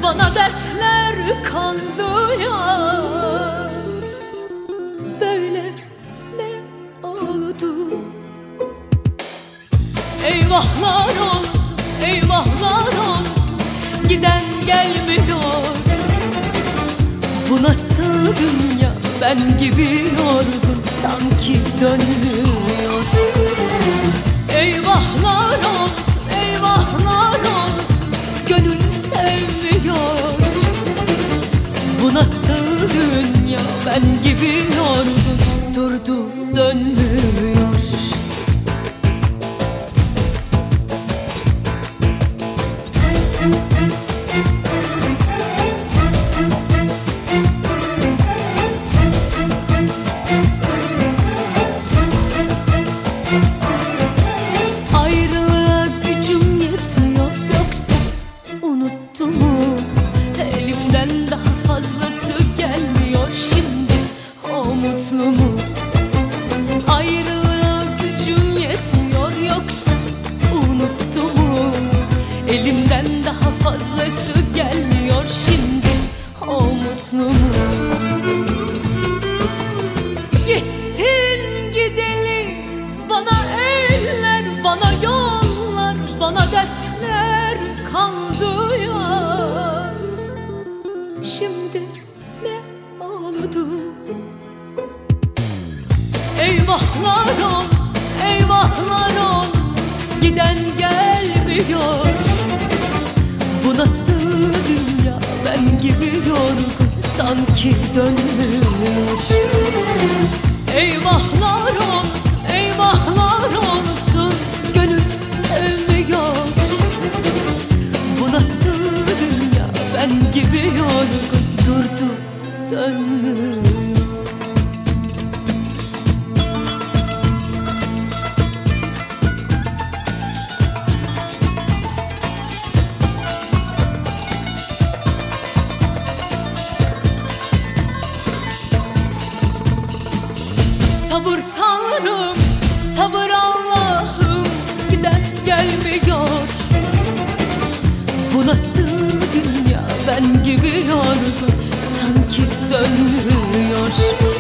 bana dertler kaldı ya. Böyle ne oldu? Eyvahlar olsun, eyvahlar olsun, giden gelmiyor. Bu nasıl dünya, ben gibi yorgun sanki dönmüyor. Eyvahlar olsun, eyvahlar olsun, gönül sevmiyor. Bu nasıl dünya, ben gibi yorgun durdu dönmüyor. Ayrılığa gücüm yetmiyor, yoksa unuttu mu? Elimden daha fazlası gelmiyor şimdi, o mutlu mu? Ayrılığa gücüm yetmiyor, yoksa unuttu mu? Elimden daha fazlası gelmiyor şimdi, o mutlu mu? Gittin gideli bana eller, bana yollar, bana dertler kaldı ya. Şimdi ne oldu? Eyvahlar olsun, eyvahlar olsun, giden gelmiyor. Bu nasıl dünya, ben gibi yorgun sanki dönmüyor. Eyvahlar olsun, eyvahlar olsun, gönül sevmiyor. Bu nasıl dünya, ben gibi yorgun durdu dönmüyor. Sabır Tanrım, sabır Allah'ım, giden gelmiyor. Bu nasıl dünya, ben gibi yorgun sanki dönmüyor.